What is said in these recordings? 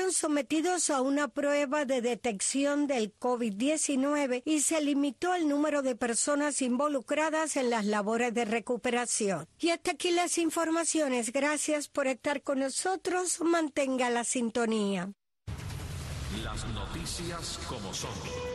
fueron sometidos a una prueba de detección del COVID-19 y se limitó el número de personas involucradas en las labores de recuperación. Y hasta aquí las informaciones. Gracias por estar con nosotros. Mantenga la sintonía. Las noticias como son.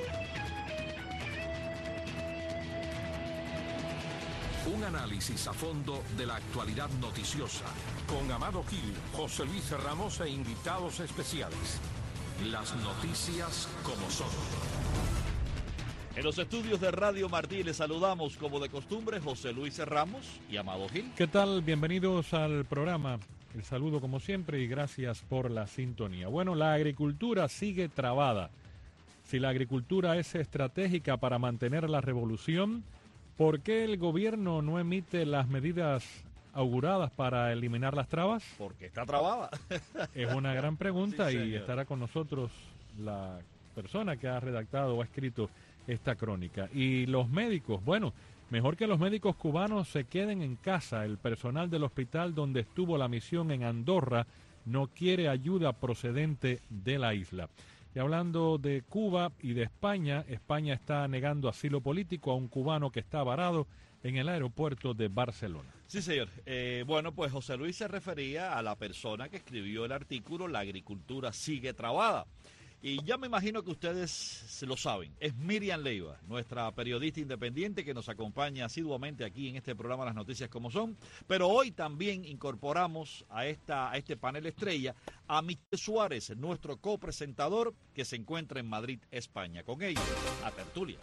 Un análisis a fondo de la actualidad noticiosa. Con Amado Gil, José Luis Ramos e invitados especiales. Las noticias como son. En los estudios de Radio Martí les saludamos como de costumbre José Luis Ramos y Amado Gil. ¿Qué tal? Bienvenidos al programa. El saludo como siempre y gracias por la sintonía. Bueno, la agricultura sigue trabada. Si la agricultura es estratégica para mantener la revolución, ¿por qué el gobierno no emite las medidas auguradas para eliminar las trabas? Porque está trabada. Es una gran pregunta Sí, y señor. estará con nosotros la persona que ha redactado o ha escrito esta crónica. Y los médicos, bueno, mejor que los médicos cubanos se queden en casa. El personal del hospital donde estuvo la misión en Andorra no quiere ayuda procedente de la isla. Y hablando de Cuba y de España, España está negando asilo político a un cubano que está varado en el aeropuerto de Barcelona. Sí, señor. Bueno, pues José Luis se refería a la persona que escribió el artículo La agricultura sigue trabada. Y ya me imagino que ustedes se lo saben. Es Miriam Leiva, nuestra periodista independiente que nos acompaña asiduamente aquí en este programa Las Noticias Como Son. Pero hoy también incorporamos a este panel estrella a Michel Suárez, nuestro copresentador que se encuentra en Madrid, España. Con ellos, a tertulia.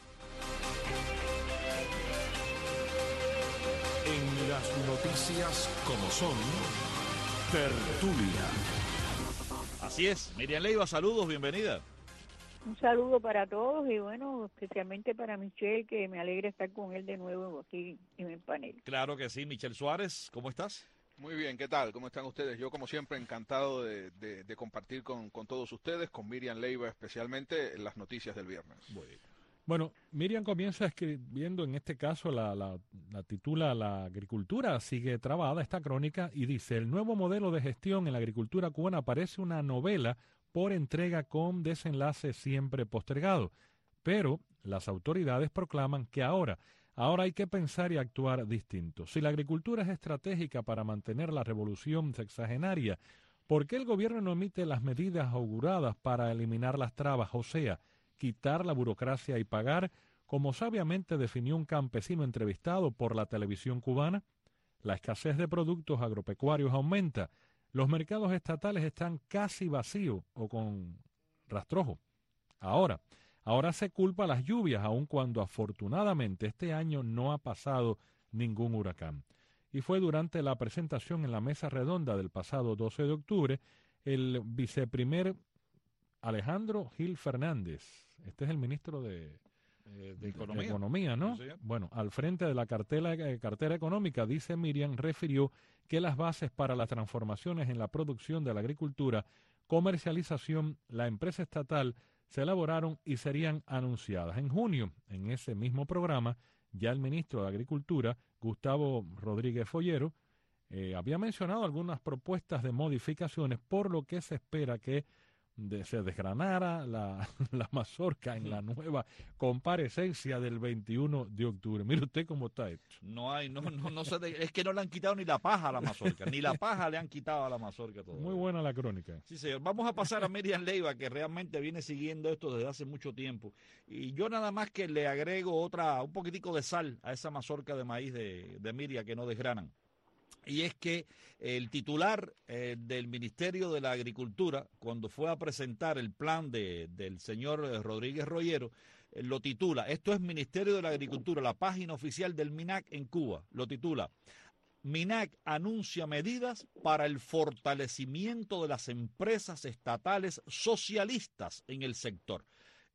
En las noticias como son, tertulia. Así es. Miriam Leiva, saludos, bienvenida. Un saludo para todos y bueno, especialmente para Michelle, que me alegra estar con él de nuevo aquí en el panel. Claro que sí. Michel Suárez, ¿cómo estás? Muy bien, ¿qué tal? ¿Cómo están ustedes? Yo, como siempre, encantado de compartir con todos ustedes, con Miriam Leiva especialmente, las noticias del viernes. Bueno, Miriam comienza escribiendo, en este caso la titula La agricultura sigue trabada, esta crónica, y dice: el nuevo modelo de gestión en la agricultura cubana parece una novela por entrega con desenlace siempre postergado, pero las autoridades proclaman que ahora hay que pensar y actuar distinto. Si la agricultura es estratégica para mantener la revolución sexagenaria, ¿por qué el gobierno no emite las medidas auguradas para eliminar las trabas, o sea, quitar la burocracia y pagar, como sabiamente definió un campesino entrevistado por la televisión cubana? La escasez de productos agropecuarios aumenta. Los mercados estatales están casi vacíos o con rastrojo. Ahora se culpa a las lluvias, aun cuando afortunadamente este año no ha pasado ningún huracán. Y fue durante la presentación en la mesa redonda del pasado 12 de octubre, el viceprimer Alejandro Gil Fernández, este es el ministro de Economía, ¿no? Sí, bueno, al frente de la cartera económica, dice Miriam, refirió que las bases para las transformaciones en la producción de la agricultura, comercialización, la empresa estatal, se elaboraron y serían anunciadas. En junio, en ese mismo programa, ya el ministro de Agricultura, Gustavo Rodríguez Follero, había mencionado algunas propuestas de modificaciones, por lo que se espera que se desgranara la mazorca en la nueva comparecencia del 21 de octubre. Mire usted cómo está esto. Es que no le han quitado ni la paja a la mazorca, ni la paja le han quitado a la mazorca todavía. Muy buena la crónica. Sí, señor. Vamos a pasar a Miriam Leiva, que realmente viene siguiendo esto desde hace mucho tiempo. Y yo nada más que le agrego un poquitico de sal a esa mazorca de maíz de Miriam que no desgranan. Y es que el titular del Ministerio de la Agricultura, cuando fue a presentar el plan del señor Rodríguez Rollero, lo titula, esto es Ministerio de la Agricultura, la página oficial del MINAC en Cuba, lo titula: MINAC anuncia medidas para el fortalecimiento de las empresas estatales socialistas en el sector.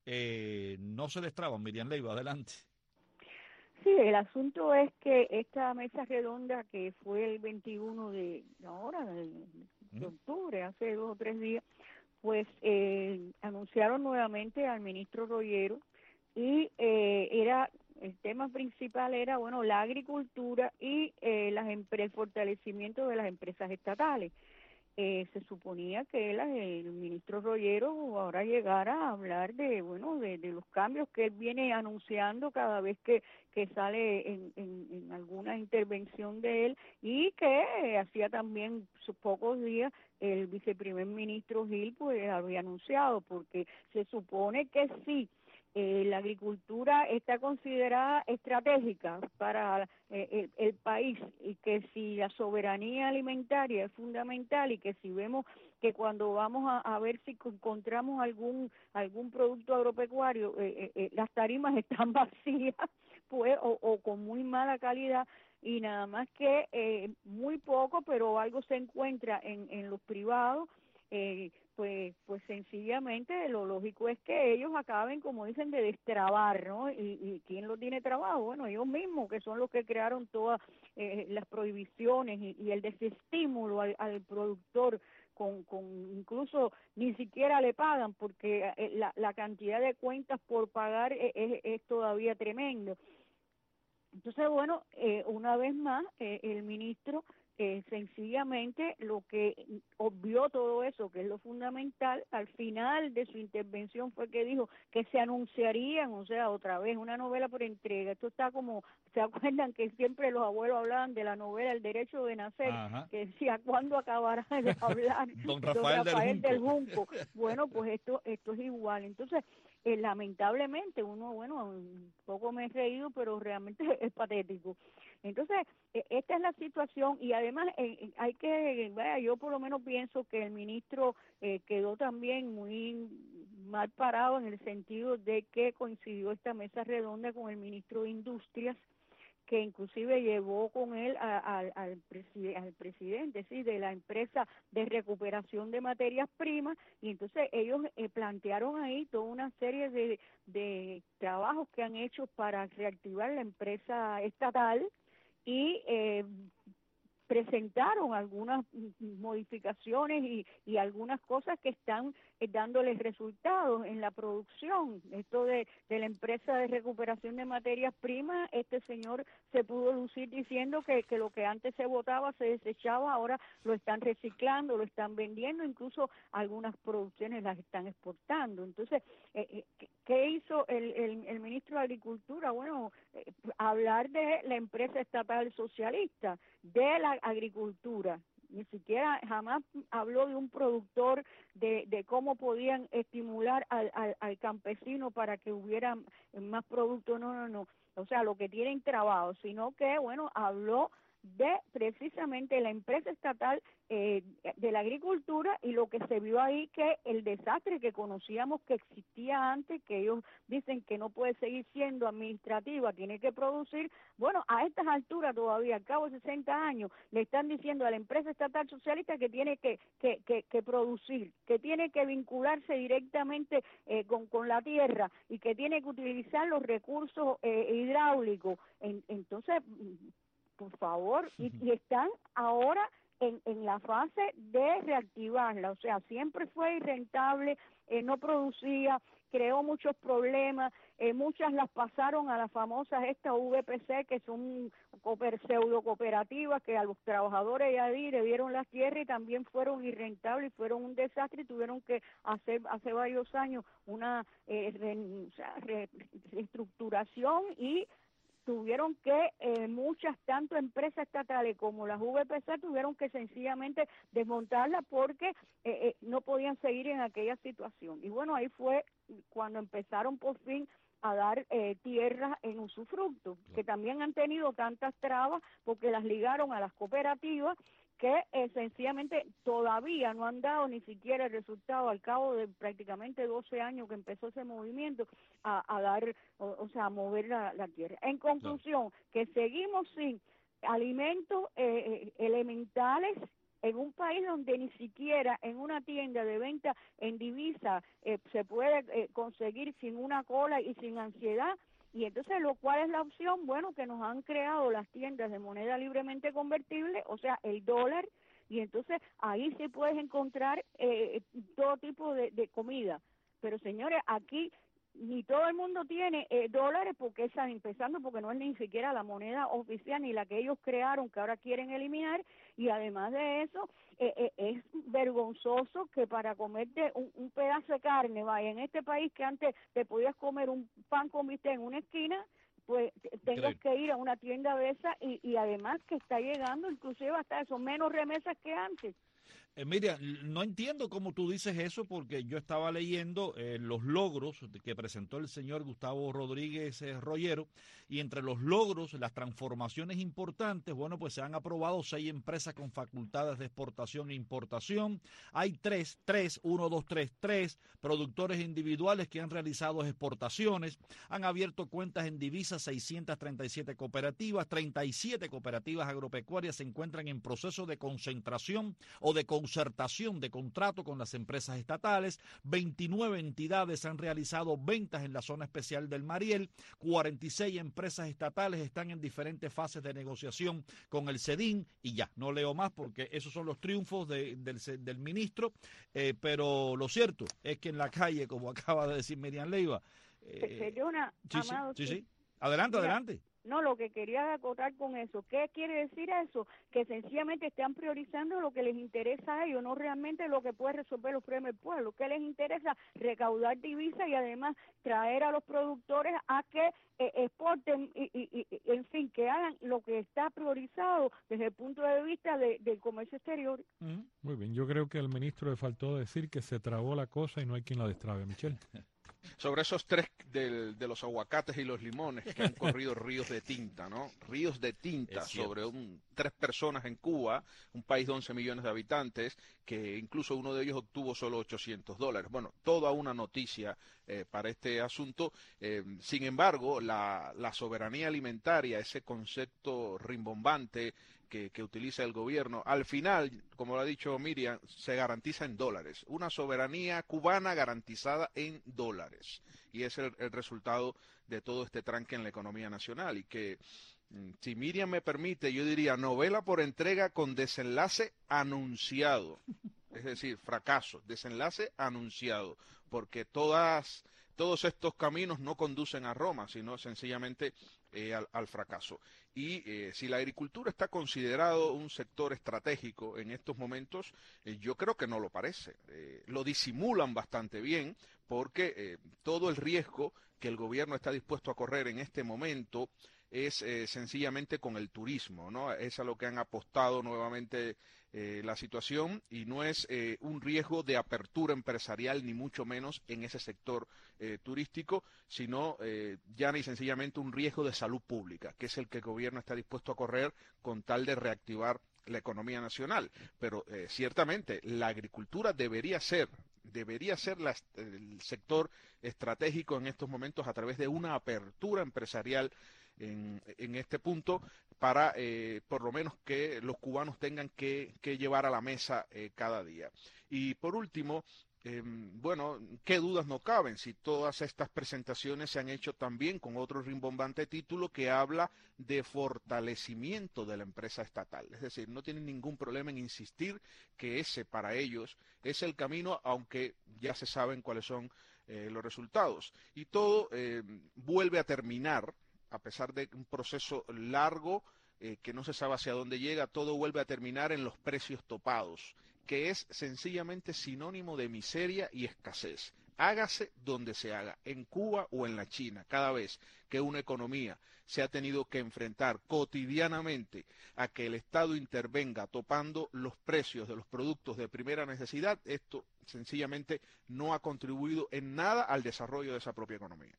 No se destraban, Miriam Leiva, adelante. Sí, el asunto es que esta mesa redonda que fue el 21 de octubre, hace 2 o 3 días, pues anunciaron nuevamente al ministro Rollero y el tema principal era, bueno, la agricultura y el fortalecimiento de las empresas estatales. se suponía que el ministro Rollero ahora llegara a hablar de los cambios que él viene anunciando cada vez que sale en alguna intervención de él, y que hacía también pocos días el viceprimer ministro Gil pues había anunciado, porque se supone que sí. La agricultura está considerada estratégica para el país, y que si la soberanía alimentaria es fundamental, y que si vemos que cuando vamos a ver si encontramos algún producto agropecuario, las tarimas están vacías, pues, o con muy mala calidad, y nada más que muy poco, pero algo se encuentra en los privados, pues sencillamente lo lógico es que ellos acaben, como dicen, de destrabar, ¿no? ¿Y quién lo tiene trabado? Bueno, ellos mismos, que son los que crearon todas las prohibiciones y el desestímulo al productor, con incluso ni siquiera le pagan, porque la cantidad de cuentas por pagar es todavía tremendo. Entonces, bueno, una vez más, el ministro sencillamente lo que obvió todo eso, que es lo fundamental, al final de su intervención fue que dijo que se anunciarían, o sea, otra vez, una novela por entrega. Esto está como, ¿se acuerdan que siempre los abuelos hablaban de la novela El Derecho de Nacer? Ajá. Que decía, ¿cuándo acabará de hablar Don Rafael del Junco? Bueno, pues esto es igual. Entonces, lamentablemente, un poco me he reído, pero realmente es patético. Entonces, esta es la situación, y además hay que, yo por lo menos pienso que el ministro quedó también muy mal parado, en el sentido de que coincidió esta mesa redonda con el ministro de Industrias, que inclusive llevó con él al presidente, sí, de la empresa de recuperación de materias primas, y entonces ellos plantearon ahí toda una serie de trabajos que han hecho para reactivar la empresa estatal, y presentaron algunas modificaciones y algunas cosas que están dándoles resultados en la producción. Esto de la empresa de recuperación de materias primas, este señor se pudo lucir diciendo que lo que antes se botaba, se desechaba, ahora lo están reciclando, lo están vendiendo, incluso algunas producciones las están exportando. Entonces, ¿qué hizo el ministro de Agricultura? Bueno, hablar de la empresa estatal socialista, de la agricultura. Ni siquiera jamás habló de un productor, de cómo podían estimular al campesino para que hubiera más producto. No. O sea, lo que tienen trabado, sino que, bueno, habló de precisamente la empresa estatal de la agricultura, y lo que se vio ahí, que el desastre que conocíamos que existía antes, que ellos dicen que no puede seguir siendo administrativa, tiene que producir. Bueno, a estas alturas todavía, al cabo de 60 años, le están diciendo a la empresa estatal socialista que tiene que producir, que tiene que vincularse directamente con la tierra, y que tiene que utilizar los recursos hidráulicos. Entonces, por favor, y están ahora en la fase de reactivarla. O sea, siempre fue irrentable, no producía, creó muchos problemas, muchas las pasaron a las famosas estas VPC, que son pseudo cooperativas, que a los trabajadores de ahí le dieron las tierras y también fueron irrentables y fueron un desastre, y tuvieron que hacer hace varios años una reestructuración, y tuvieron que muchas, tanto empresas estatales como las VPC, tuvieron que sencillamente desmontarlas porque no podían seguir en aquella situación. Y bueno, ahí fue cuando empezaron por fin a dar tierras en usufructo, que también han tenido tantas trabas porque las ligaron a las cooperativas, que sencillamente todavía no han dado ni siquiera el resultado, al cabo de prácticamente 12 años que empezó ese movimiento, a dar, o sea, a mover la tierra. En conclusión, que seguimos sin alimentos elementales en un país donde ni siquiera en una tienda de venta en divisa se puede conseguir sin una cola y sin ansiedad. Y entonces, ¿cuál es la opción? Bueno, que nos han creado las tiendas de moneda libremente convertible, o sea, el dólar, y entonces ahí sí puedes encontrar todo tipo de comida. Pero señores, aquí ni todo el mundo tiene dólares, porque están empezando, porque no es ni siquiera la moneda oficial ni la que ellos crearon, que ahora quieren eliminar, y además de eso, es vergonzoso que para comerte un pedazo de carne, vaya, en este país que antes te podías comer un pan con bistec en una esquina, pues tengas que ir a una tienda de esa, y además que está llegando inclusive hasta eso, menos remesas que antes. Mira, no entiendo cómo tú dices eso, porque yo estaba leyendo los logros que presentó el señor Gustavo Rodríguez Rollero, y entre los logros, las transformaciones importantes, bueno, pues se han aprobado 6 empresas con facultades de exportación e importación. Hay 3, 1, 2, 3 productores individuales que han realizado exportaciones, han abierto cuentas en divisas 637 cooperativas, 37 cooperativas agropecuarias se encuentran en proceso de concentración o de concertación de contrato con las empresas estatales, 29 entidades han realizado ventas en la zona especial del Mariel, 46 empresas estatales están en diferentes fases de negociación con el CEDIN, y ya, no leo más porque esos son los triunfos del ministro, pero lo cierto es que en la calle, como acaba de decir Miriam Leiva, Perdona, Amado, sí. Adelante, Mira, adelante. No, lo que quería acotar con eso, ¿qué quiere decir eso? Que sencillamente están priorizando lo que les interesa a ellos, no realmente lo que puede resolver los problemas del pueblo. ¿Qué les interesa? Recaudar divisas y además traer a los productores a que exporten y en fin, que hagan lo que está priorizado desde el punto de vista del comercio exterior. Muy bien, yo creo que al ministro le faltó decir que se trabó la cosa y no hay quien la destrabe, Michelle. Sobre esos 3 de los aguacates y los limones que han corrido ríos de tinta, ¿no? Ríos de tinta sobre 3 personas en Cuba, un país de 11 millones de habitantes, que incluso uno de ellos obtuvo solo $800. Bueno, toda una noticia para este asunto. Sin embargo, la soberanía alimentaria, ese concepto rimbombante que utiliza el gobierno, al final, como lo ha dicho Miriam, se garantiza en dólares. Una soberanía cubana garantizada en dólares. Y es el resultado de todo este tranque en la economía nacional. Y que, si Miriam me permite, yo diría novela por entrega con desenlace anunciado. Es decir, fracaso, desenlace anunciado. Porque todos estos caminos no conducen a Roma, sino sencillamente al fracaso. Y si la agricultura está considerado un sector estratégico en estos momentos, yo creo que no lo parece. Lo disimulan bastante bien, porque todo el riesgo que el gobierno está dispuesto a correr en este momento es sencillamente con el turismo, ¿no? Es a lo que han apostado nuevamente la situación, y no es un riesgo de apertura empresarial, ni mucho menos en ese sector turístico, sino ya ni sencillamente un riesgo de salud pública, que es el que el gobierno está dispuesto a correr con tal de reactivar la economía nacional. Pero ciertamente la agricultura debería ser el sector estratégico en estos momentos, a través de una apertura empresarial en este punto, para por lo menos que los cubanos tengan que llevar a la mesa cada día. Y por último, bueno, qué dudas no caben si todas estas presentaciones se han hecho también con otro rimbombante título que habla de fortalecimiento de la empresa estatal. Es decir, no tienen ningún problema en insistir que ese para ellos es el camino, aunque ya se saben cuáles son los resultados. Y todo vuelve a terminar, a pesar de un proceso largo que no se sabe hacia dónde llega, todo vuelve a terminar en los precios topados, que es sencillamente sinónimo de miseria y escasez. Hágase donde se haga, en Cuba o en la China, cada vez que una economía se ha tenido que enfrentar cotidianamente a que el Estado intervenga topando los precios de los productos de primera necesidad, esto sencillamente no ha contribuido en nada al desarrollo de esa propia economía.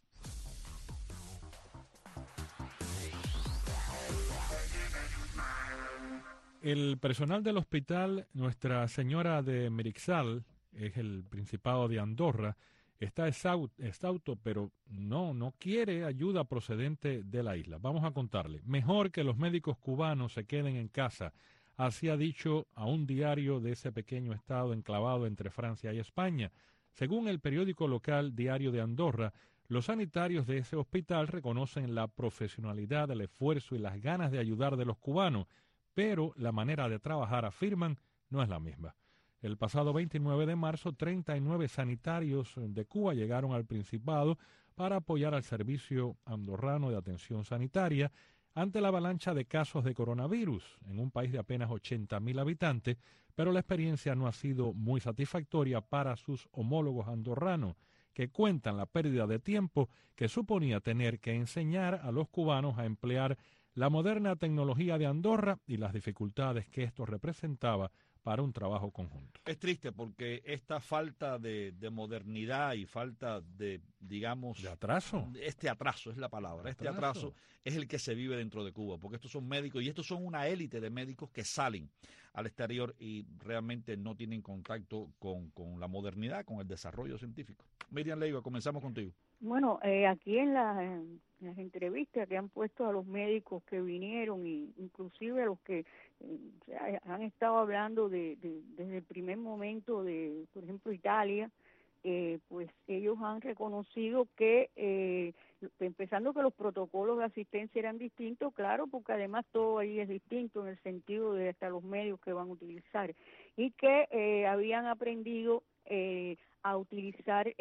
El personal del hospital Nuestra Señora de Merixal, es el Principado de Andorra, está exhausto, pero no quiere ayuda procedente de la isla. Vamos a contarle. Mejor que los médicos cubanos se queden en casa, así ha dicho a un diario de ese pequeño estado enclavado entre Francia y España. Según el periódico local Diario de Andorra, los sanitarios de ese hospital reconocen la profesionalidad, el esfuerzo y las ganas de ayudar de los cubanos, pero la manera de trabajar, afirman, no es la misma. El pasado 29 de marzo, 39 sanitarios de Cuba llegaron al Principado para apoyar al Servicio Andorrano de Atención Sanitaria ante la avalancha de casos de coronavirus en un país de apenas 80.000 habitantes, pero la experiencia no ha sido muy satisfactoria para sus homólogos andorranos, que cuentan la pérdida de tiempo que suponía tener que enseñar a los cubanos a emplear la moderna tecnología de Andorra y las dificultades que esto representaba para un trabajo conjunto. Es triste porque esta falta de modernidad y falta de, digamos... ¿De atraso? Este atraso es la palabra. Este atraso es el que se vive dentro de Cuba, porque estos son médicos y estos son una élite de médicos que salen al exterior y realmente no tienen contacto con la modernidad, con el desarrollo científico. Miriam Leiva, comenzamos contigo. Bueno, aquí en las entrevistas que han puesto a los médicos que vinieron, y inclusive a los que han estado hablando desde el primer momento de, por ejemplo, Italia, pues ellos han reconocido que, empezando que los protocolos de asistencia eran distintos, claro, porque además todo ahí es distinto en el sentido de hasta los medios que van a utilizar, y que habían aprendido a utilizar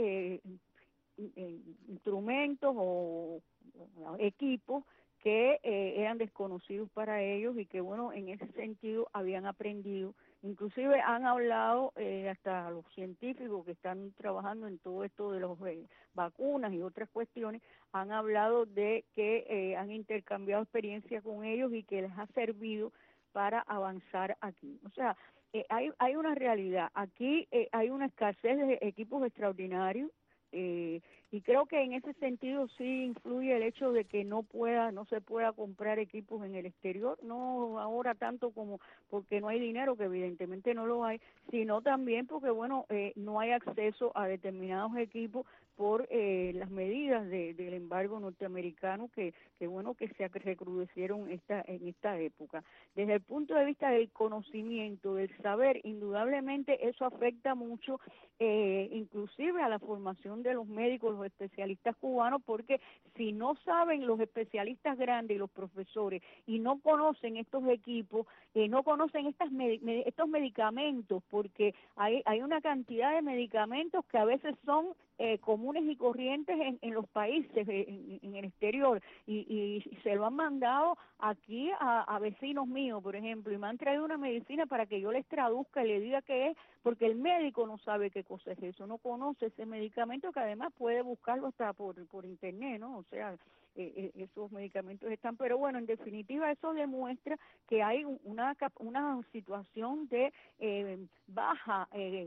instrumentos o equipos que eran desconocidos para ellos y que, bueno, en ese sentido habían aprendido. Inclusive han hablado hasta los científicos que están trabajando en todo esto de las vacunas y otras cuestiones, han hablado de que han intercambiado experiencias con ellos y que les ha servido para avanzar aquí. O sea, hay una realidad. Aquí hay una escasez de equipos extraordinarios. Y creo que en ese sentido sí influye el hecho de que no se pueda comprar equipos en el exterior, no ahora tanto como porque no hay dinero, que evidentemente no lo hay, sino también porque, bueno, no hay acceso a determinados equipos por las medidas del embargo norteamericano que bueno, que se recrudecieron en esta época. Desde el punto de vista del conocimiento, del saber, indudablemente eso afecta mucho, inclusive a la formación de los médicos, los especialistas cubanos, porque si no saben los especialistas grandes y los profesores y no conocen estos equipos, no conocen estos medicamentos, porque hay una cantidad de medicamentos que a veces son comunes y corrientes en los países, en el exterior, y se lo han mandado aquí a vecinos míos, por ejemplo, y me han traído una medicina para que yo les traduzca y les diga qué es, porque el médico no sabe qué cosa es eso, no conoce ese medicamento, que además puede buscarlo hasta por internet, ¿no? O sea, esos medicamentos están, pero bueno, en definitiva eso demuestra que hay una situación de baja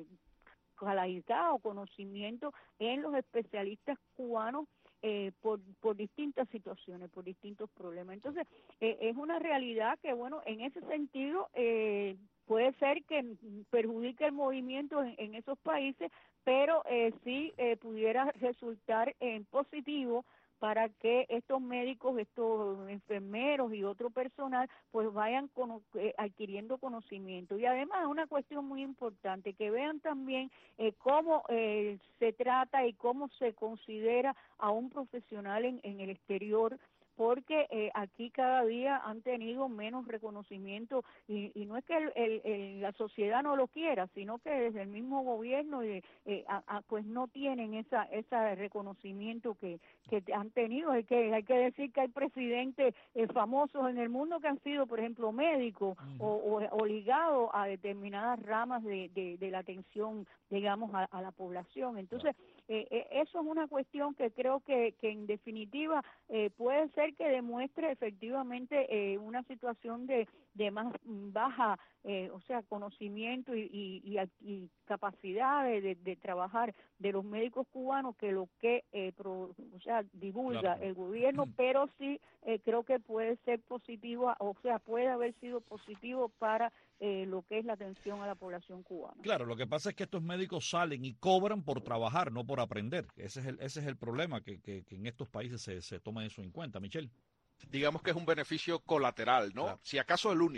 calidad o conocimiento en los especialistas cubanos por distintas situaciones, por distintos problemas. Entonces, es una realidad que, bueno, en ese sentido puede ser que perjudique el movimiento en esos países, pero sí pudiera resultar en positivo para que estos médicos, estos enfermeros y otro personal, pues vayan adquiriendo conocimiento. Y además una cuestión muy importante, que vean también cómo se trata y cómo se considera a un profesional en el exterior, porque aquí cada día han tenido menos reconocimiento y no es que la sociedad no lo quiera, sino que desde el mismo gobierno pues no tienen ese reconocimiento que han tenido. Hay que decir que hay presidentes famosos en el mundo que han sido, por ejemplo, médicos o ligados a determinadas ramas de la atención, digamos, a la población. Entonces, eso es una cuestión que creo que en definitiva puede ser que demuestre efectivamente una situación de más baja, o sea, conocimiento y capacidad de trabajar de los médicos cubanos, que lo que o sea, divulga el gobierno, pero sí creo que puede ser positivo, o sea, puede haber sido positivo para lo que es la atención a la población cubana. Claro, lo que pasa es que estos médicos salen y cobran por trabajar, no por aprender. Ese es el problema, que en estos países se toma eso en cuenta. Michelle. Digamos que es un beneficio colateral, ¿no? Claro. Si acaso el único,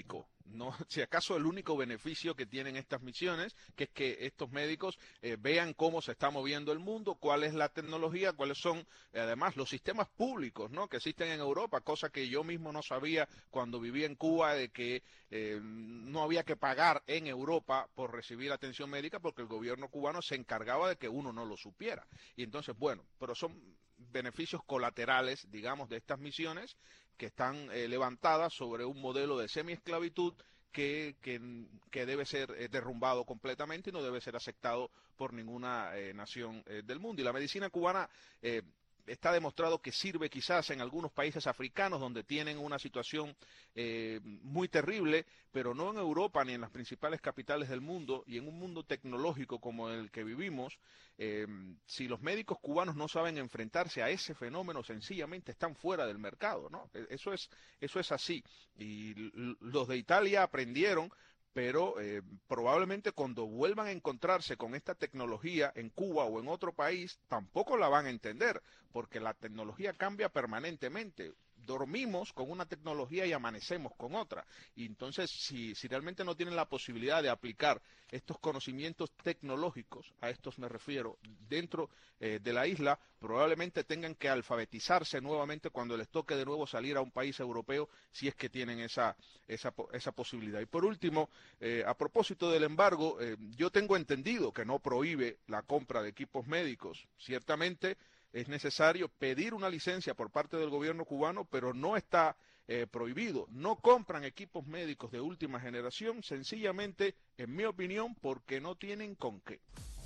no, si acaso el único beneficio que tienen estas misiones, que es que estos médicos vean cómo se está moviendo el mundo, cuál es la tecnología, cuáles son además los sistemas públicos, ¿no?, que existen en Europa, cosa que yo mismo no sabía cuando vivía en Cuba, de que no había que pagar en Europa por recibir atención médica porque el gobierno cubano se encargaba de que uno no lo supiera. Y entonces, bueno, pero son beneficios colaterales, digamos, de estas misiones que están levantadas sobre un modelo de semiesclavitud que debe ser derrumbado completamente y no debe ser aceptado por ninguna nación del mundo. Y la medicina cubana está demostrado que sirve quizás en algunos países africanos donde tienen una situación muy terrible, pero no en Europa ni en las principales capitales del mundo, y en un mundo tecnológico como el que vivimos. Si los médicos cubanos no saben enfrentarse a ese fenómeno, sencillamente están fuera del mercado, ¿no? Eso es así. Y los de Italia aprendieron, pero probablemente cuando vuelvan a encontrarse con esta tecnología en Cuba o en otro país, tampoco la van a entender, porque la tecnología cambia permanentemente. Dormimos con una tecnología y amanecemos con otra. Y entonces, si realmente no tienen la posibilidad de aplicar estos conocimientos tecnológicos, a estos me refiero, dentro de la isla, probablemente tengan que alfabetizarse nuevamente cuando les toque de nuevo salir a un país europeo, si es que tienen esa posibilidad. Y por último, a propósito del embargo, yo tengo entendido que no prohíbe la compra de equipos médicos. Ciertamente es necesario pedir una licencia por parte del gobierno cubano, pero no está prohibido. No compran equipos médicos de última generación, sencillamente, en mi opinión, porque no tienen con qué.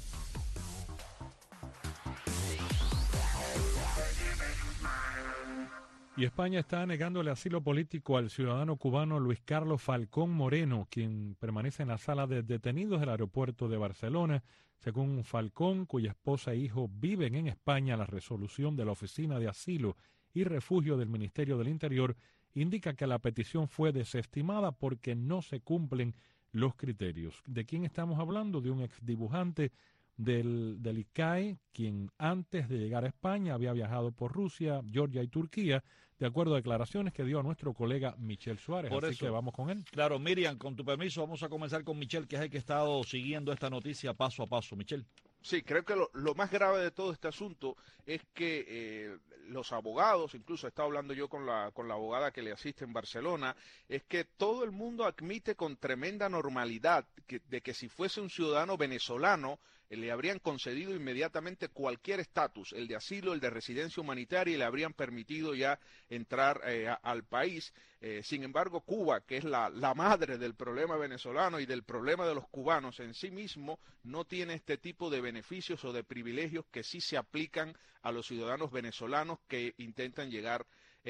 Y España está negándole asilo político al ciudadano cubano Luis Carlos Falcón Moreno, quien permanece en la sala de detenidos del aeropuerto de Barcelona. Según Falcón, cuya esposa e hijo viven en España, la resolución de la Oficina de Asilo y Refugio del Ministerio del Interior indica que la petición fue desestimada porque no se cumplen los criterios. ¿De quién estamos hablando? De un exdibujante del ICAE, quien antes de llegar a España había viajado por Rusia, Georgia y Turquía, de acuerdo a declaraciones que dio a nuestro colega Michel Suárez. Así que vamos con él. Claro, Miriam, con tu permiso, vamos a comenzar con Michel, que es el que ha estado siguiendo esta noticia paso a paso. Michel. Sí, creo que lo más grave de todo este asunto es que los abogados, incluso he estado hablando yo con la abogada que le asiste en Barcelona, es que todo el mundo admite con tremenda normalidad de que si fuese un ciudadano venezolano, le habrían concedido inmediatamente cualquier estatus, el de asilo, el de residencia humanitaria, y le habrían permitido ya entrar al país. Sin embargo, Cuba, que es la madre del problema venezolano y del problema de los cubanos en sí mismo, no tiene este tipo de beneficios o de privilegios que sí se aplican a los ciudadanos venezolanos que intentan llegar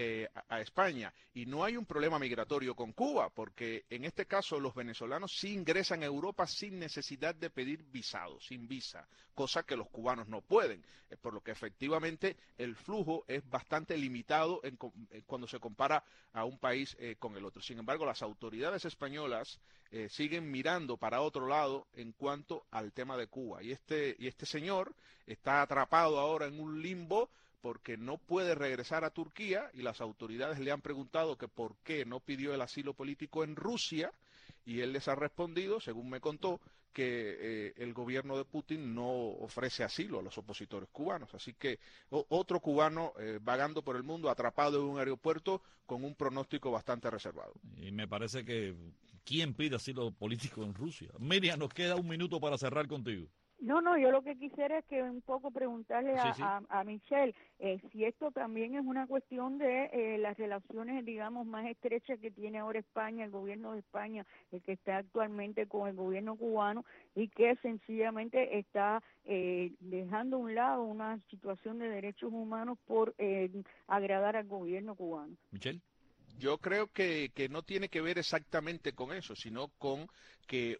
a España. Y no hay un problema migratorio con Cuba, porque en este caso los venezolanos sí ingresan a Europa sin necesidad de pedir visado, sin visa, cosa que los cubanos no pueden, por lo que efectivamente el flujo es bastante limitado cuando se compara a un país con el otro. Sin embargo, las autoridades españolas siguen mirando para otro lado en cuanto al tema de Cuba. Y este señor está atrapado ahora en un limbo porque no puede regresar a Turquía, y las autoridades le han preguntado que por qué no pidió el asilo político en Rusia, y él les ha respondido, según me contó, que el gobierno de Putin no ofrece asilo a los opositores cubanos. Así que otro cubano vagando por el mundo, atrapado en un aeropuerto con un pronóstico bastante reservado. Y me parece que ¿quién pide asilo político en Rusia? Miriam, nos queda un minuto para cerrar contigo. No, yo lo que quisiera es que un poco preguntarle a Michelle si esto también es una cuestión de las relaciones, digamos, más estrechas que tiene ahora España, el gobierno de España, el que está actualmente con el gobierno cubano, y que sencillamente está dejando a un lado una situación de derechos humanos por agradar al gobierno cubano. Michelle. Yo creo que no tiene que ver exactamente con eso, sino con que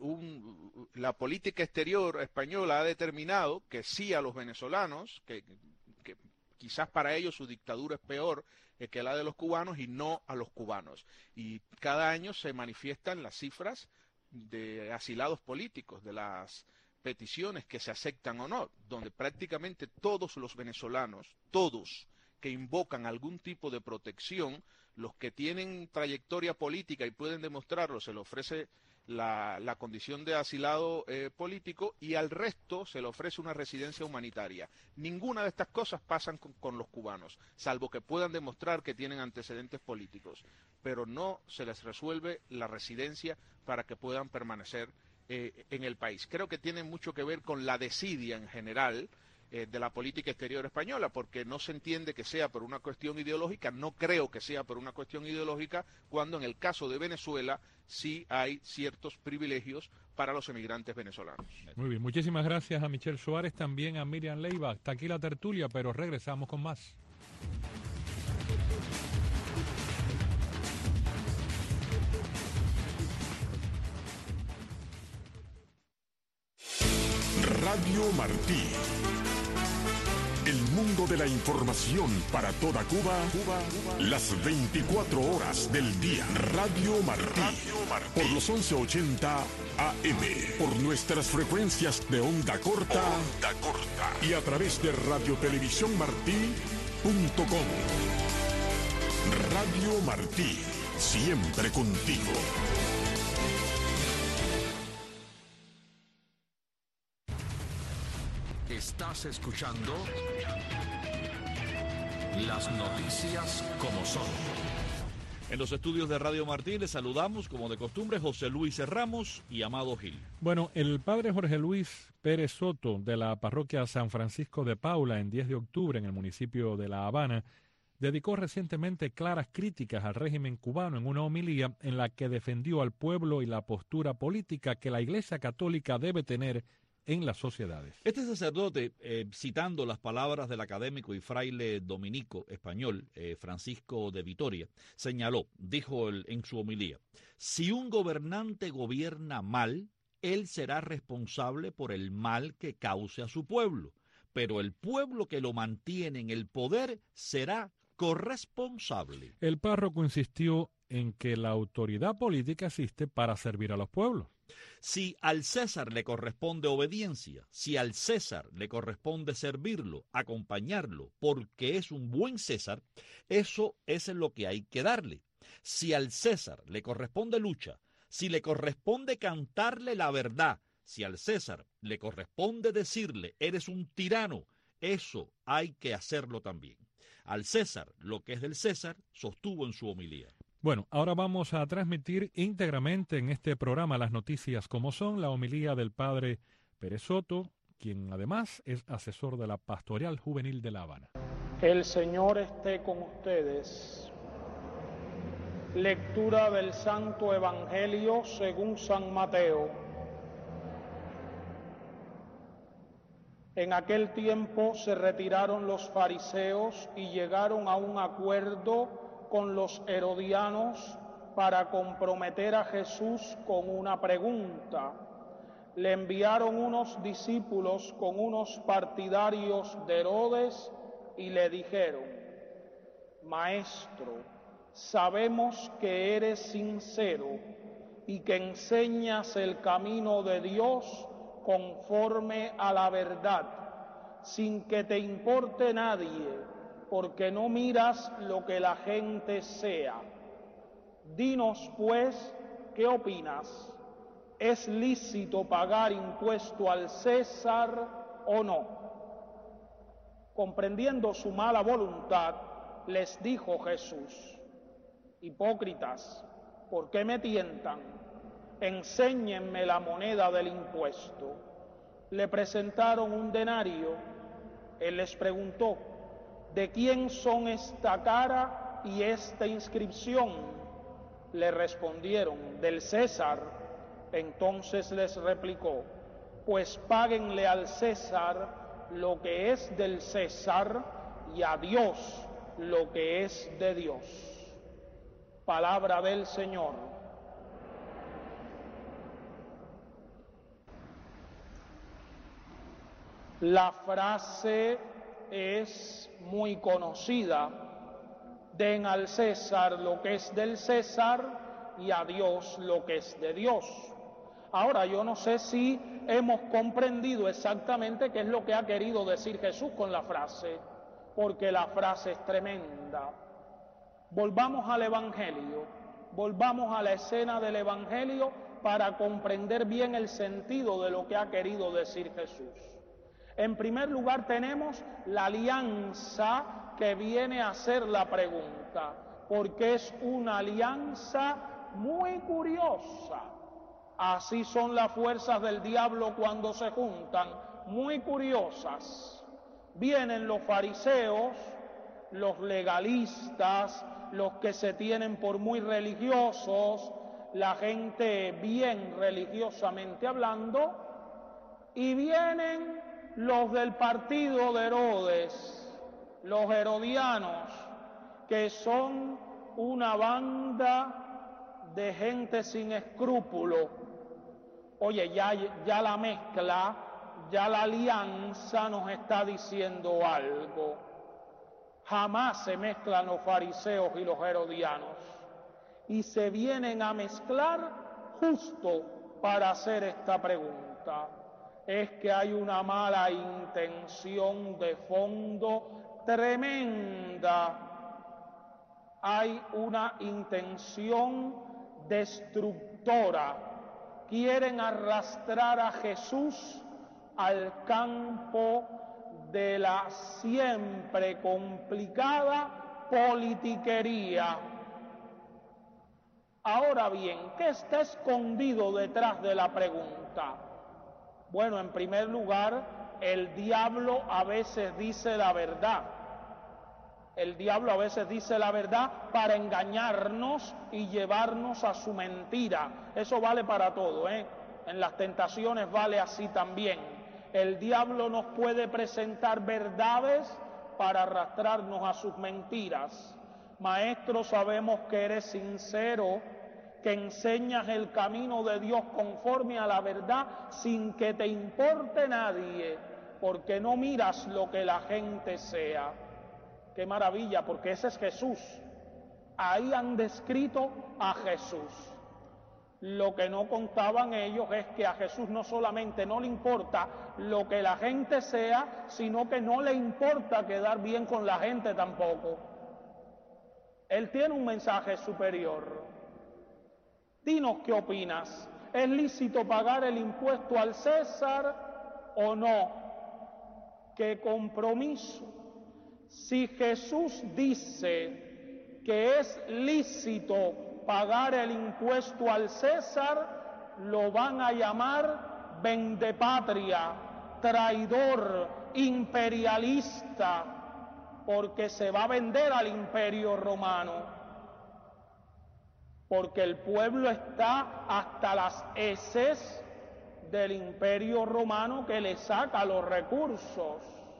la política exterior española ha determinado que sí a los venezolanos, que quizás para ellos su dictadura es peor que la de los cubanos, y no a los cubanos. Y cada año se manifiestan las cifras de asilados políticos, de las peticiones que se aceptan o no, donde prácticamente todos los venezolanos, todos que invocan algún tipo de protección, Los que tienen trayectoria política y pueden demostrarlo, se le ofrece la condición de asilado político, y al resto se le ofrece una residencia humanitaria. Ninguna de estas cosas pasan con los cubanos, salvo que puedan demostrar que tienen antecedentes políticos, pero no se les resuelve la residencia para que puedan permanecer en el país. Creo que tiene mucho que ver con la desidia en general de la política exterior española, porque no se entiende que sea por una cuestión ideológica. No creo que sea por una cuestión ideológica, cuando en el caso de Venezuela sí hay ciertos privilegios para los emigrantes venezolanos. Muy bien, muchísimas gracias a Michelle Suárez, también a Miriam Leiva. Hasta aquí la tertulia, pero regresamos con más. Radio Martí. El mundo de la información para toda Cuba, las 24 horas del día. Radio Martí. Por los 1180 AM. Por nuestras frecuencias de onda corta. Y a través de radiotelevisiónmartí.com. Radio Martí. Siempre contigo. Estás escuchando las noticias como son. En los estudios de Radio Martí les saludamos, como de costumbre, José Luis Ramos y Amado Gil. Bueno, el padre Jorge Luis Pérez Soto, de la parroquia San Francisco de Paula, en 10 de octubre, en el municipio de La Habana, dedicó recientemente claras críticas al régimen cubano en una homilía en la que defendió al pueblo y la postura política que la Iglesia Católica debe tener en las sociedades. Este sacerdote, citando las palabras del académico y fraile dominico español Francisco de Vitoria, señaló, dijo en su homilía: si un gobernante gobierna mal, él será responsable por el mal que cause a su pueblo, pero el pueblo que lo mantiene en el poder será corresponsable. El párroco insistió en que la autoridad política existe para servir a los pueblos. Si al César le corresponde obediencia, si al César le corresponde servirlo, acompañarlo, porque es un buen César, eso es lo que hay que darle. Si al César le corresponde lucha, si le corresponde cantarle la verdad, si al César le corresponde decirle eres un tirano, eso hay que hacerlo también. Al César lo que es del César, sostuvo en su homilía. Bueno, ahora vamos a transmitir íntegramente en este programa las noticias como son, la homilía del padre Pérez Soto, quien además es asesor de la Pastoral Juvenil de La Habana. El Señor esté con ustedes. Lectura del Santo Evangelio según San Mateo. En aquel tiempo se retiraron los fariseos y llegaron a un acuerdo con los herodianos para comprometer a Jesús con una pregunta. Le enviaron unos discípulos con unos partidarios de Herodes y le dijeron: Maestro, sabemos que eres sincero y que enseñas el camino de Dios conforme a la verdad, sin que te importe nadie, porque no miras lo que la gente sea. Dinos, pues, ¿qué opinas? ¿Es lícito pagar impuesto al César o no? Comprendiendo su mala voluntad, les dijo Jesús: Hipócritas, ¿por qué me tientan? Enséñenme la moneda del impuesto. Le presentaron un denario. Él les preguntó: ¿de quién son esta cara y esta inscripción? Le respondieron: del César. Entonces les replicó: pues páguenle al César lo que es del César y a Dios lo que es de Dios. Palabra del Señor. La frase es muy conocida: den al César lo que es del César y a Dios lo que es de Dios. Ahora, yo no sé si hemos comprendido exactamente qué es lo que ha querido decir Jesús con la frase, porque la frase es tremenda. Volvamos al Evangelio, volvamos a la escena del Evangelio para comprender bien el sentido de lo que ha querido decir Jesús. En primer lugar tenemos la alianza que viene a ser la pregunta, porque es una alianza muy curiosa. Así son las fuerzas del diablo cuando se juntan, muy curiosas. Vienen los fariseos, los legalistas, los que se tienen por muy religiosos, la gente bien religiosamente hablando, y vienen los del partido de Herodes, los herodianos, que son una banda de gente sin escrúpulo. Oye, ya la mezcla, ya la alianza nos está diciendo algo. Jamás se mezclan los fariseos y los herodianos, y se vienen a mezclar justo para hacer esta pregunta. Es que hay una mala intención de fondo tremenda. Hay una intención destructora. Quieren arrastrar a Jesús al campo de la siempre complicada politiquería. Ahora bien, ¿qué está escondido detrás de la pregunta? Bueno, en primer lugar, el diablo a veces dice la verdad. El diablo a veces dice la verdad para engañarnos y llevarnos a su mentira. Eso vale para todo, ¿eh? En las tentaciones vale así también. El diablo nos puede presentar verdades para arrastrarnos a sus mentiras. Maestro, sabemos que eres sincero, que enseñas el camino de Dios conforme a la verdad sin que te importe nadie, porque no miras lo que la gente sea. ¡Qué maravilla! Porque ese es Jesús. Ahí han descrito a Jesús. Lo que no contaban ellos es que a Jesús no solamente no le importa lo que la gente sea, sino que no le importa quedar bien con la gente tampoco. Él tiene un mensaje superior. Dinos qué opinas. ¿Es lícito pagar el impuesto al César o no? ¿Qué compromiso? Si Jesús dice que es lícito pagar el impuesto al César, lo van a llamar vendepatria, traidor, imperialista, porque se va a vender al imperio romano, porque el pueblo está hasta las heces del imperio romano que le saca los recursos.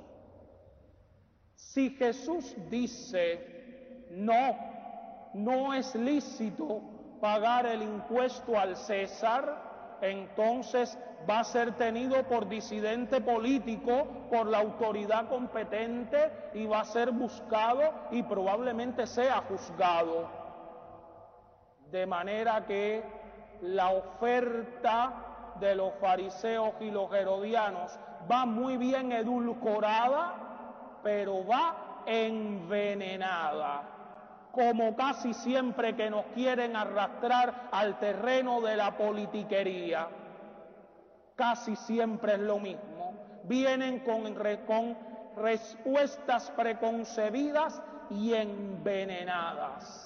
Si Jesús dice no es lícito pagar el impuesto al César, entonces va a ser tenido por disidente político, por la autoridad competente, y va a ser buscado y probablemente sea juzgado. De manera que la oferta de los fariseos y los herodianos va muy bien edulcorada, pero va envenenada, como casi siempre que nos quieren arrastrar al terreno de la politiquería. Casi siempre es lo mismo. Vienen con respuestas preconcebidas y envenenadas.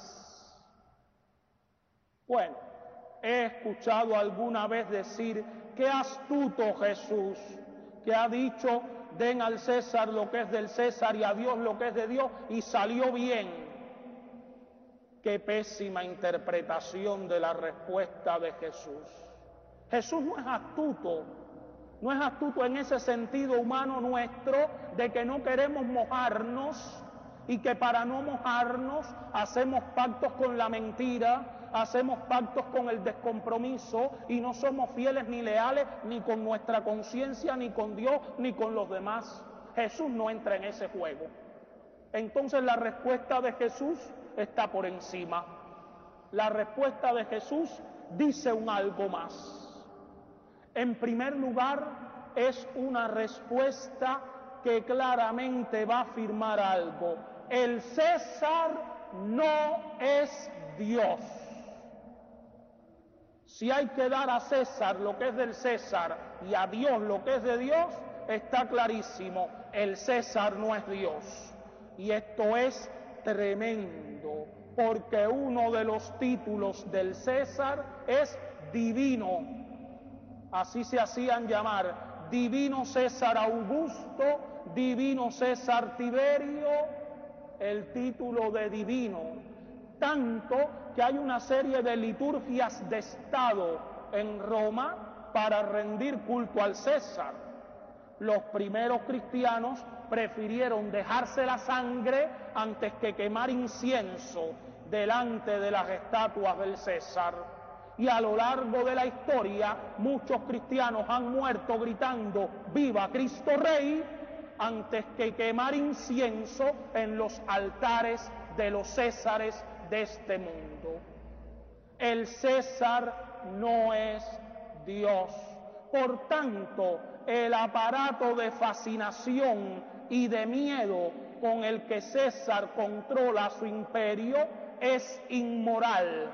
Bueno, he escuchado alguna vez decir, qué astuto Jesús, que ha dicho, den al César lo que es del César y a Dios lo que es de Dios, y salió bien. Qué pésima interpretación de la respuesta de Jesús. Jesús no es astuto en ese sentido humano nuestro de que no queremos mojarnos y que para no mojarnos hacemos pactos con la mentira, hacemos pactos con el descompromiso y no somos fieles ni leales ni con nuestra conciencia, ni con Dios, ni con los demás. Jesús no entra en ese juego. Entonces la respuesta de Jesús está por encima. La respuesta de Jesús dice un algo más. En primer lugar, es una respuesta que claramente va a afirmar algo. El César no es Dios. Si hay que dar a César lo que es del César y a Dios lo que es de Dios, está clarísimo, el César no es Dios. Y esto es tremendo, porque uno de los títulos del César es divino. Así se hacían llamar, divino César Augusto, divino César Tiberio, el título de divino. Tanto que hay una serie de liturgias de Estado en Roma para rendir culto al César. Los primeros cristianos prefirieron dejarse la sangre antes que quemar incienso delante de las estatuas del César. Y a lo largo de la historia, muchos cristianos han muerto gritando ¡Viva Cristo Rey!, antes que quemar incienso en los altares de los césares de este mundo. El César no es Dios. Por tanto, el aparato de fascinación y de miedo con el que César controla su imperio es inmoral.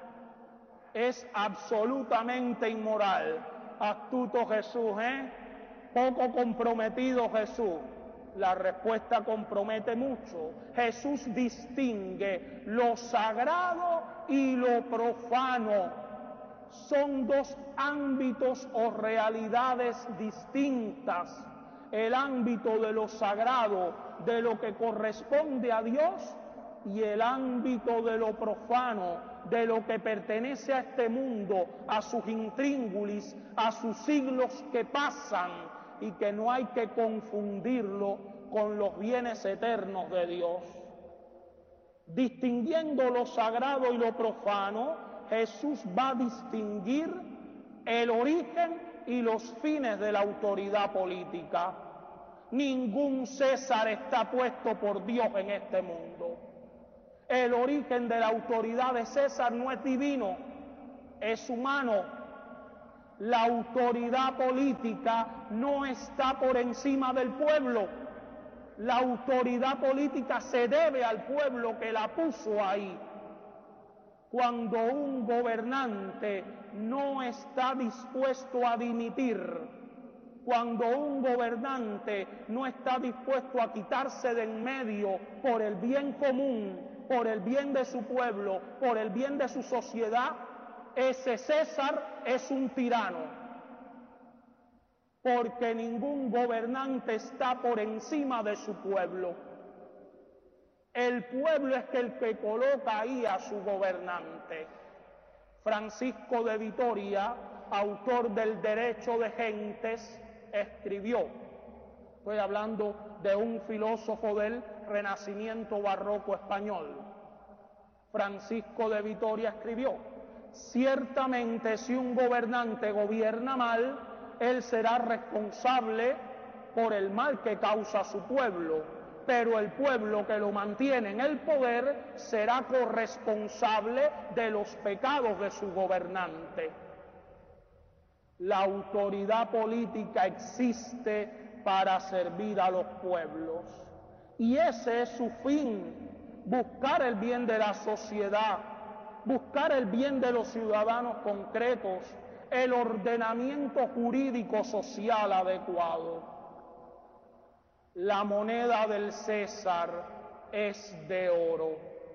Es absolutamente inmoral. Astuto Jesús, poco comprometido Jesús. La respuesta compromete mucho. Jesús distingue lo sagrado y lo profano. Son dos ámbitos o realidades distintas. El ámbito de lo sagrado, de lo que corresponde a Dios, y el ámbito de lo profano, de lo que pertenece a este mundo, a sus intríngulis, a sus siglos que pasan, y que no hay que confundirlo con los bienes eternos de Dios. Distinguiendo lo sagrado y lo profano, Jesús va a distinguir el origen y los fines de la autoridad política. Ningún César está puesto por Dios en este mundo. El origen de la autoridad de César no es divino, es humano. La autoridad política no está por encima del pueblo. La autoridad política se debe al pueblo que la puso ahí. Cuando un gobernante no está dispuesto a dimitir, cuando un gobernante no está dispuesto a quitarse de en medio por el bien común, por el bien de su pueblo, por el bien de su sociedad, ese César es un tirano, porque ningún gobernante está por encima de su pueblo. El pueblo es el que coloca ahí a su gobernante. Francisco de Vitoria, autor del Derecho de Gentes, escribió, estoy hablando de un filósofo del Renacimiento barroco español, Francisco de Vitoria escribió: ciertamente si un gobernante gobierna mal, él será responsable por el mal que causa a su pueblo, pero el pueblo que lo mantiene en el poder será corresponsable de los pecados de su gobernante. La autoridad política existe para servir a los pueblos, y ese es su fin, buscar el bien de la sociedad, buscar el bien de los ciudadanos concretos, el ordenamiento jurídico social adecuado. La moneda del César es de oro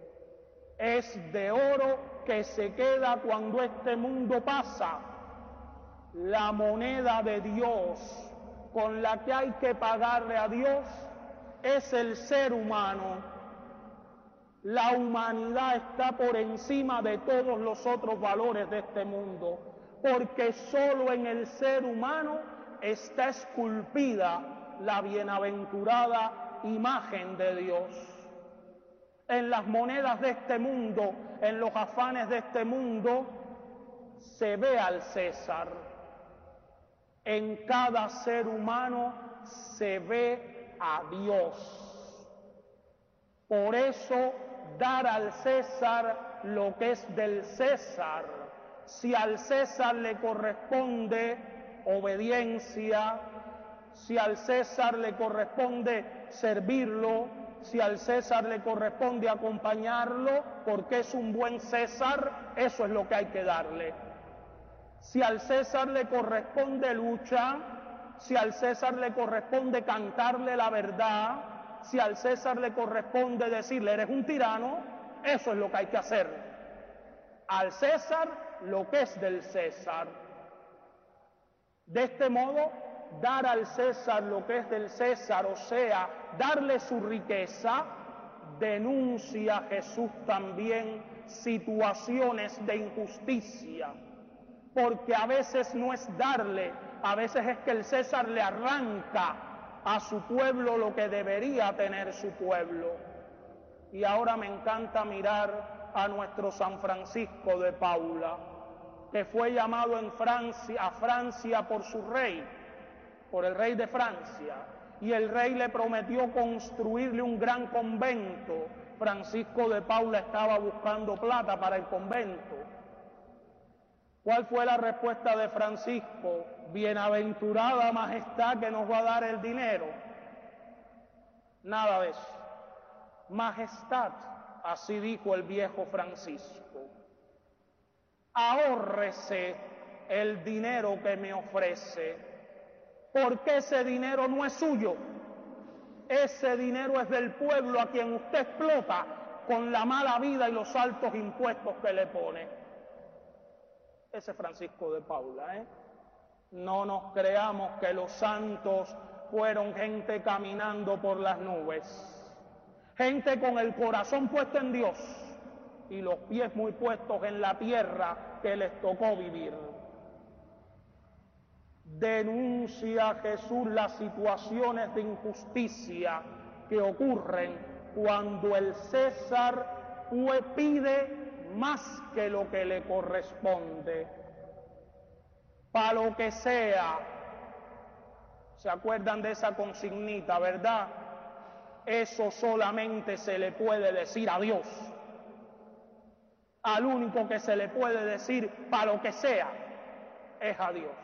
que se queda cuando este mundo pasa. La moneda de Dios con la que hay que pagarle a Dios es el ser humano. La humanidad está por encima de todos los otros valores de este mundo, porque solo en el ser humano está esculpida la bienaventurada imagen de Dios. En las monedas de este mundo, en los afanes de este mundo, se ve al César. En cada ser humano se ve a Dios. Por eso, dar al César lo que es del César. Si al César le corresponde obediencia, si al César le corresponde servirlo, si al César le corresponde acompañarlo, porque es un buen César, eso es lo que hay que darle. Si al César le corresponde lucha, si al César le corresponde cantarle la verdad, si al César le corresponde decirle eres un tirano, eso es lo que hay que hacer. Al César lo que es del César. De este modo, dar al César lo que es del César, o sea, darle su riqueza, denuncia Jesús también situaciones de injusticia, porque a veces no es darle, a veces es que el César le arranca a su pueblo lo que debería tener su pueblo. Y ahora me encanta mirar a nuestro San Francisco de Paula, que fue llamado a Francia por su rey, por el rey de Francia, y el rey le prometió construirle un gran convento. Francisco de Paula estaba buscando plata para el convento. ¿Cuál fue la respuesta de Francisco? Bienaventurada majestad que nos va a dar el dinero. Nada de eso. Majestad, así dijo el viejo Francisco, ahórrese el dinero que me ofrece, porque ese dinero no es suyo. Ese dinero es del pueblo a quien usted explota con la mala vida y los altos impuestos que le pone. Ese es Francisco de Paula, ¿eh? No nos creamos que los santos fueron gente caminando por las nubes. Gente con el corazón puesto en Dios y los pies muy puestos en la tierra que les tocó vivir. Denuncia Jesús las situaciones de injusticia que ocurren cuando el César pide más que lo que le corresponde. Para lo que sea. ¿Se acuerdan de esa consignita, verdad? Eso solamente se le puede decir a Dios. Al único que se le puede decir para lo que sea es a Dios.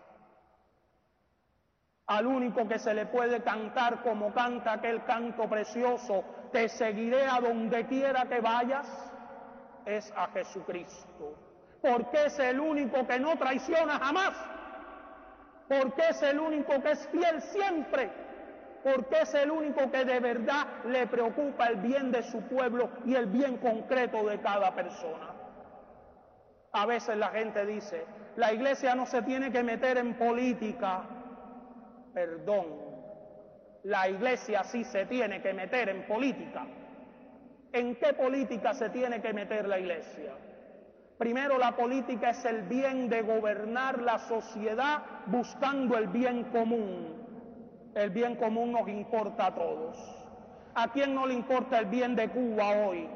Al único que se le puede cantar como canta aquel canto precioso, te seguiré a donde quiera que vayas, es a Jesucristo. Porque es el único que no traiciona jamás. Porque es el único que es fiel siempre. Porque es el único que de verdad le preocupa el bien de su pueblo y el bien concreto de cada persona. A veces la gente dice, la iglesia no se tiene que meter en política. Perdón, la iglesia sí se tiene que meter en política. ¿En qué política se tiene que meter la iglesia? Primero, la política es el bien de gobernar la sociedad buscando el bien común. El bien común nos importa a todos. ¿A quién no le importa el bien de Cuba hoy?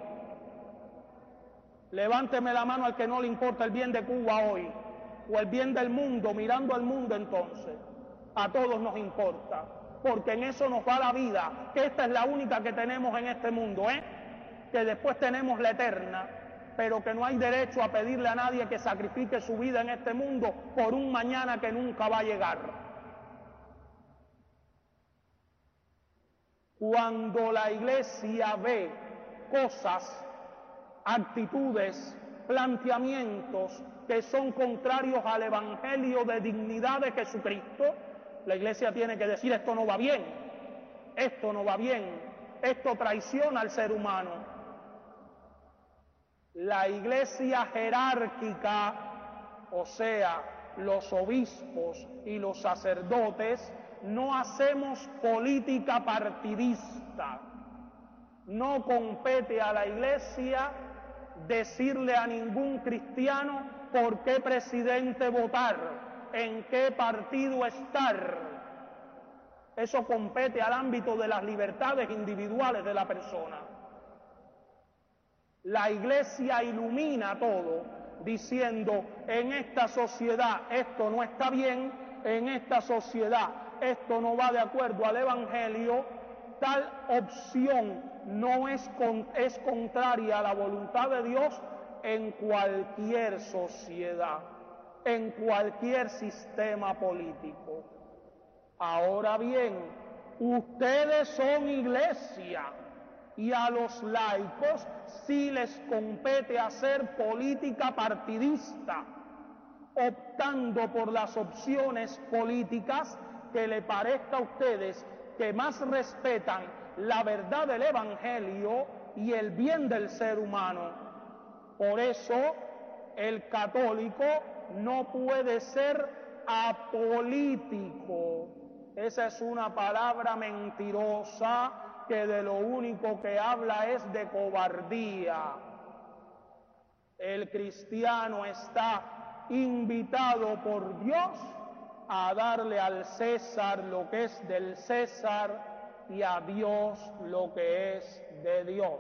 Levánteme la mano al que no le importa el bien de Cuba hoy, o el bien del mundo, mirando al mundo entonces. A todos nos importa, porque en eso nos va la vida, que esta es la única que tenemos en este mundo, que después tenemos la eterna, pero que no hay derecho a pedirle a nadie que sacrifique su vida en este mundo por un mañana que nunca va a llegar. Cuando la iglesia ve cosas, actitudes, planteamientos que son contrarios al evangelio de dignidad de Jesucristo, la iglesia tiene que decir esto no va bien, esto no va bien, esto traiciona al ser humano. La iglesia jerárquica, o sea, los obispos y los sacerdotes, no hacemos política partidista. No compete a la iglesia decirle a ningún cristiano por qué presidente votar, en qué partido estar. Eso compete al ámbito de las libertades individuales de la persona. La iglesia ilumina todo, diciendo, en esta sociedad esto no está bien, en esta sociedad esto no va de acuerdo al evangelio, tal opción no es contraria a la voluntad de Dios en cualquier sociedad, en cualquier sistema político. Ahora bien, ustedes son iglesia, y a los laicos sí les compete hacer política partidista, optando por las opciones políticas que le parezca a ustedes que más respetan la verdad del Evangelio y el bien del ser humano. Por eso, el católico no puede ser apolítico. Esa es una palabra mentirosa que de lo único que habla es de cobardía. El cristiano está invitado por Dios a darle al César lo que es del César y a Dios lo que es de Dios.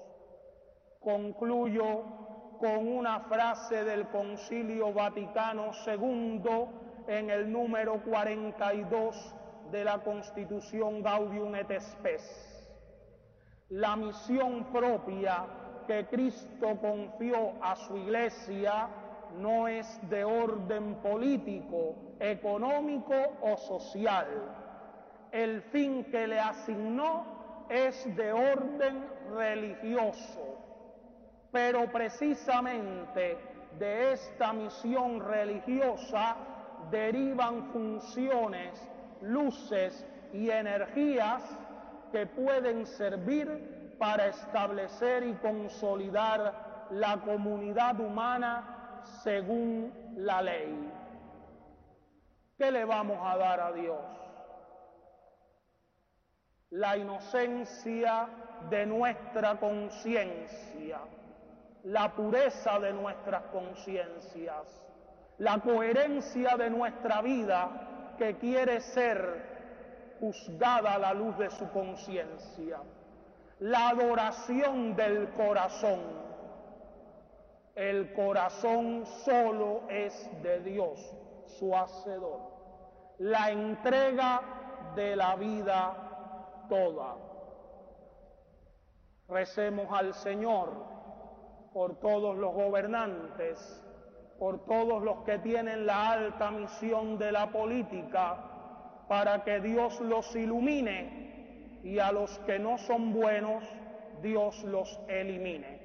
Concluyo con una frase del Concilio Vaticano II en el número 42 de la Constitución Gaudium et Spes. La misión propia que Cristo confió a su Iglesia no es de orden político, económico o social. El fin que le asignó es de orden religioso. Pero precisamente de esta misión religiosa derivan funciones, luces y energías que pueden servir para establecer y consolidar la comunidad humana según la ley. ¿Qué le vamos a dar a Dios? La inocencia de nuestra conciencia, la pureza de nuestras conciencias, la coherencia de nuestra vida que quiere ser juzgada a la luz de su conciencia, la adoración del corazón. El corazón solo es de Dios, su hacedor. La entrega de la vida toda. Recemos al Señor por todos los gobernantes, por todos los que tienen la alta misión de la política, para que Dios los ilumine y a los que no son buenos, Dios los elimine.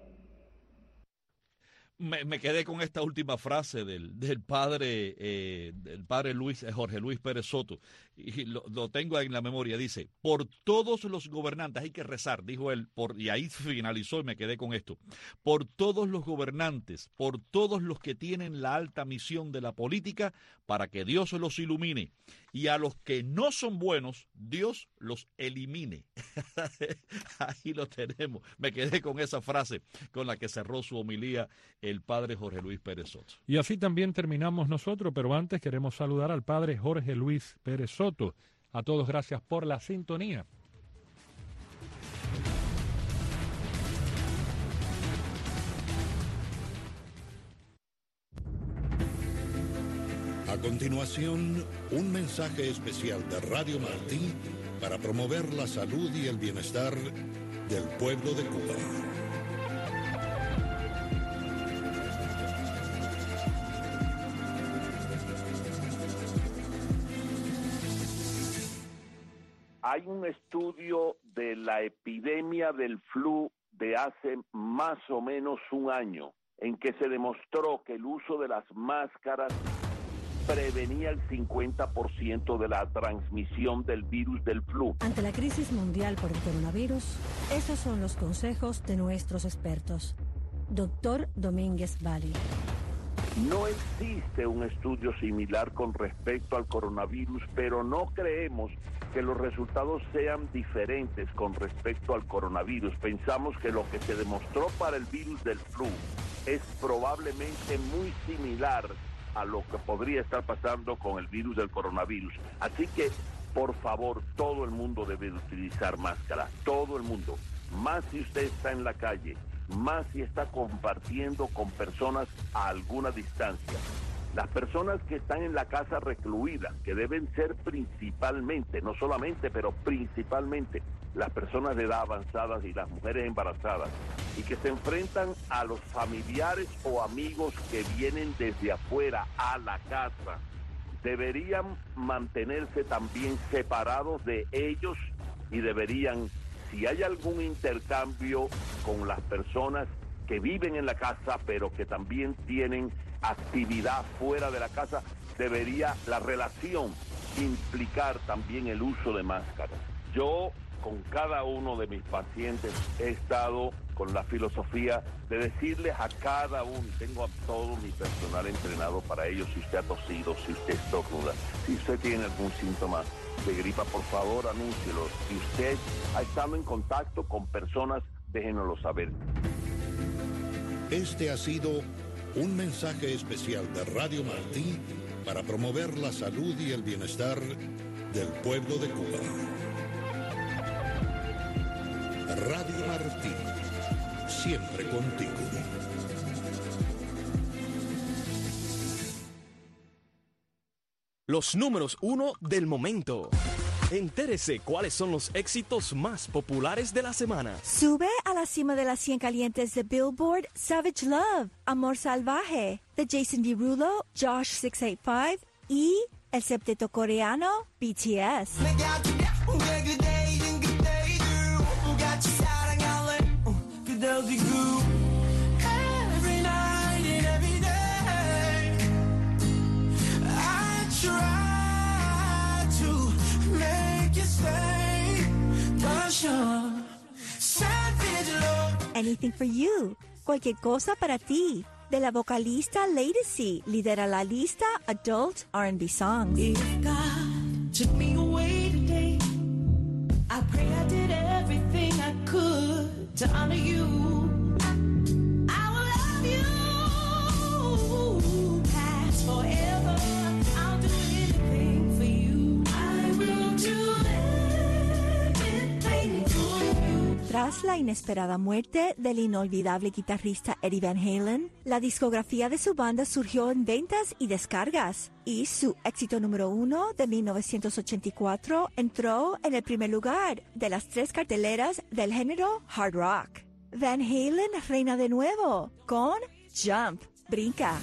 Me quedé con esta última frase del padre Jorge Luis Pérez Soto, y lo tengo en la memoria. Dice: por todos los gobernantes hay que rezar, dijo él, y ahí finalizó y me quedé con esto: por todos los gobernantes, por todos los que tienen la alta misión de la política, para que Dios los ilumine, y a los que no son buenos, Dios los elimine. Ahí lo tenemos. Me quedé con esa frase con la que cerró su homilía el padre Jorge Luis Pérez Soto. Y así también terminamos nosotros, pero antes queremos saludar al padre Jorge Luis Pérez Soto. A todos, gracias por la sintonía. A continuación, un mensaje especial de Radio Martí para promover la salud y el bienestar del pueblo de Cuba. Hay un estudio de la epidemia del flu de hace más o menos un año en que se demostró que el uso de las máscaras prevenía el 50% de la transmisión del virus del flu. Ante la crisis mundial por el coronavirus, esos son los consejos de nuestros expertos. Doctor Domínguez Bali. No existe un estudio similar con respecto al coronavirus, pero no creemos que los resultados sean diferentes con respecto al coronavirus. Pensamos que lo que se demostró para el virus del flu es probablemente muy similar a lo que podría estar pasando con el virus del coronavirus. Así que, por favor, todo el mundo debe utilizar máscara, todo el mundo. Más si usted está en la calle, más si está compartiendo con personas a alguna distancia. Las personas que están en la casa recluidas, que deben ser principalmente, no solamente, pero principalmente, las personas de edad avanzada y las mujeres embarazadas, y que se enfrentan a los familiares o amigos que vienen desde afuera a la casa, deberían mantenerse también separados de ellos y deberían si hay algún intercambio con las personas que viven en la casa, pero que también tienen actividad fuera de la casa, debería la relación implicar también el uso de máscaras. Yo, con cada uno de mis pacientes, he estado con la filosofía de decirles a cada uno, tengo a todo mi personal entrenado para ello, si usted ha tosido, si usted estornuda, si usted tiene algún síntoma de gripa, por favor, anúncielo. Si usted ha estado en contacto con personas, déjenoslo saber. Este ha sido un mensaje especial de Radio Martí para promover la salud y el bienestar del pueblo de Cuba. Radio Martí, siempre contigo. Los números 1 del momento. Entérese cuáles son los éxitos más populares de la semana. Sube a la cima de las 100 calientes de Billboard, Savage Love, Amor Salvaje, de Jason Derulo, Josh 685 y el septeto coreano BTS. Every night and every day I try to make you stay, but sure, savage love. Anything for you, cualquier cosa para ti. De la vocalista Lady C, lidera la lista Adult R&B Songs. If God took me away today, I pray I did everything I could to honor you. I will love you past forever. I'll do anything for you. I will do anything for you. Tras la inesperada muerte del inolvidable guitarrista Eddie Van Halen, la discografía de su banda surgió en ventas y descargas, y su éxito número 1 de 1984 entró en el primer lugar de las 3 carteleras del género hard rock. Van Halen reina de nuevo con Jump, Brinca.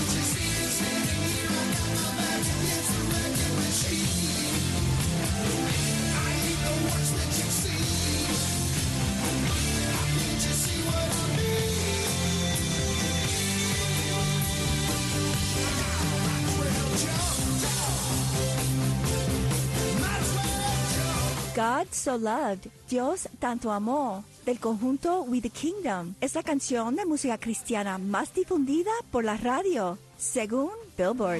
God So Loved, Dios Tanto Amó, del conjunto We the Kingdom, es la canción de música cristiana más difundida por la radio, según Billboard.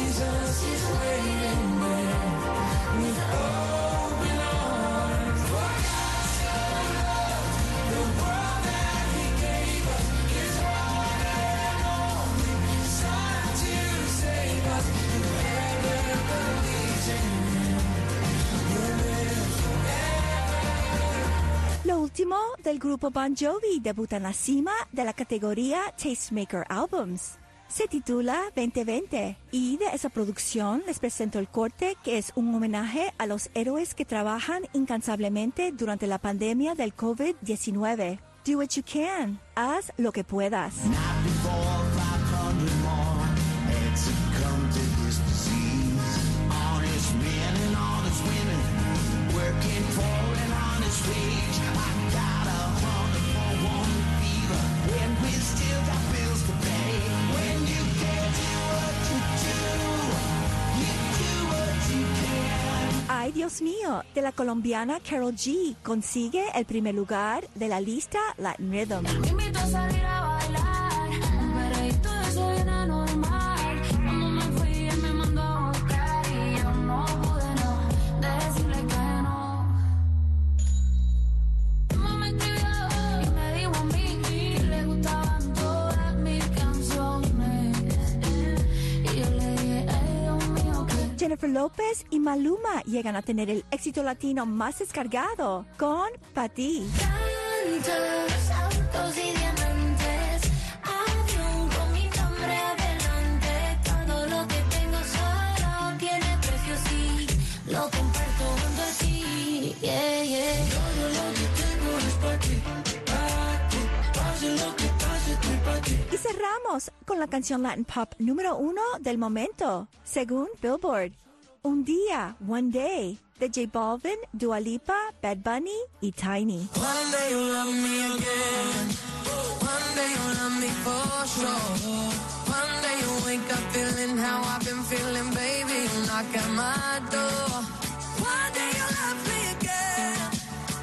Lo último del grupo Bon Jovi debuta en la cima de la categoría Tastemaker Albums. Se titula 2020 y de esa producción les presento el corte que es un homenaje a los héroes que trabajan incansablemente durante la pandemia del COVID-19. Do what you can. Haz lo que puedas. Ay, Dios mío, de la colombiana Karol G consigue el primer lugar de la lista Latin Rhythm. Me invito a salir a bailar, pero y todo eso era normal. Cuando me fui, él me mandó a buscar y yo no pude no decirle que no. Mamá me escribió y me dijo a mí que le gustaban todas mis canciones. Y yo le dije, ay, Dios mío, que... Jennifer López y Maluma llegan a tener el éxito latino más descargado con Pa' Ti. Tantos autos y diamantes, avión con mi nombre adelante. Todo lo que tengo solo tiene precio, sí. Lo comparto junto a ti, yeah, yeah. Todo lo que tengo es pa' ti, pase lo que pase, estoy pa' ti. Y cerramos con la canción Latin Pop número 1 del momento, según Billboard. Un día, One Day, de J Balvin, Dua Lipa, Bad Bunny y Tiny. One day you'll love me again. One day you'll love me for sure. One day you'll wake up feeling how I've been feeling, baby. You knock at my door.